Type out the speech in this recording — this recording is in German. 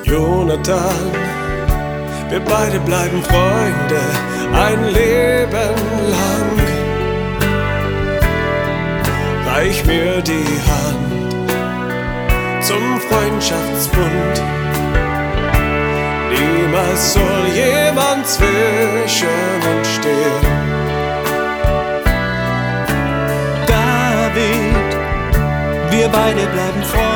Jonathan, wir beide bleiben Freunde ein Leben lang. Reich mir die Hand zum Freundschaftsbund. Niemals soll jemand zwischen uns stehen. David, wir beide bleiben Freunde